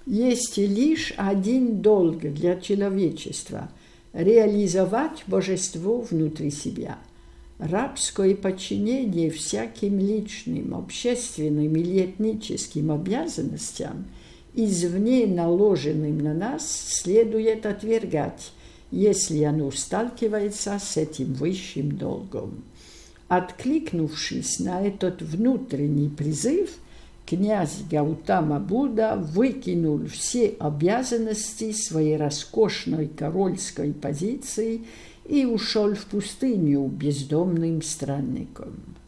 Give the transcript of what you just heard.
Есть лишь один долг для человечества – реализовать божество внутри себя. Рабское подчинение всяким личным, общественным или этническим обязанностям, извне наложенным на нас, следует отвергать, если оно сталкивается с этим высшим долгом. Откликнувшись на этот внутренний призыв, князь Гаутама Будда выкинул все обязанности своей роскошной корольской позиции и ушел в пустыню бездомным странником.